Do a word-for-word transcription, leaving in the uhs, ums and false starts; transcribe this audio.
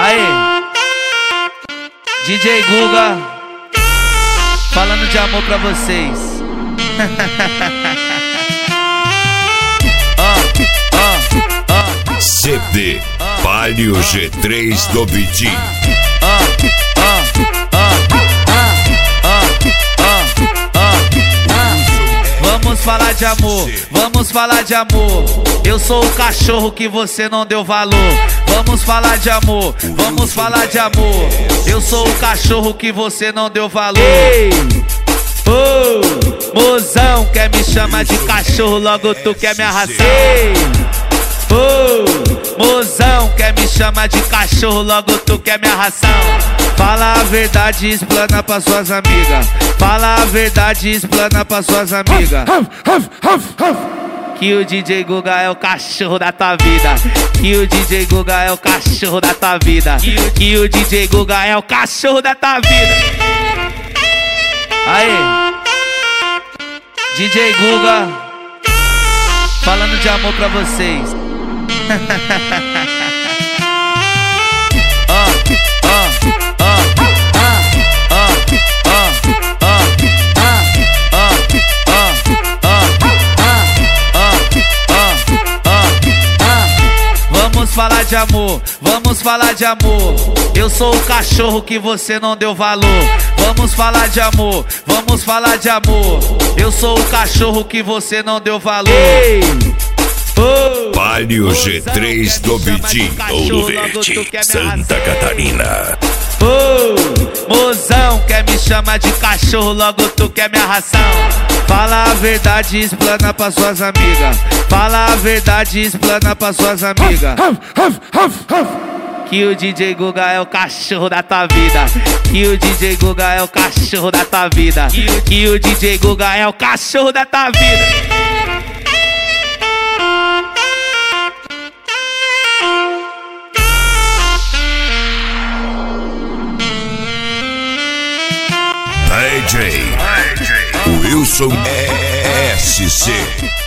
Aê, D J Guga, falando de amor pra vocês. oh, oh, oh. C D Palio G três do Bidim. Vamos falar de amor, vamos falar de amor. Eu sou o cachorro que você não deu valor. Vamos falar de amor, vamos falar de amor. Eu sou o cachorro que você não deu valor. Ei, oh, mozão, quer me chamar de cachorro, logo tu quer me arrastar. Oh, mozão, quer me chamar de cachorro, logo tu quer me arrastar. Fala a verdade e explana pra suas amigas. Fala a verdade e explana pra suas amigas. Que o D J Guga é o cachorro da tua vida. Que o D J Guga é o cachorro da tua vida. Que o D J Guga é o cachorro da tua vida. Aê, D J Guga, falando de amor pra vocês. Vamos falar de amor, vamos falar de amor. Eu sou o cachorro que você não deu valor. Vamos falar de amor, vamos falar de amor. Eu sou o cachorro que você não deu valor. Ei, oh, Palio G três do Bidim, Ouro Verde, Santa Catarina. Oh, mozão, quer me chamar de cachorro, logo tu quer me arrastar. Fala a verdade e explana pra suas amigas. Fala a verdade e explana pra suas amigas. Que o D J Guga é o cachorro da tua vida. Que o D J Guga é o cachorro da tua vida. Que o D J Guga é o cachorro da tua vida. D J Wilson S C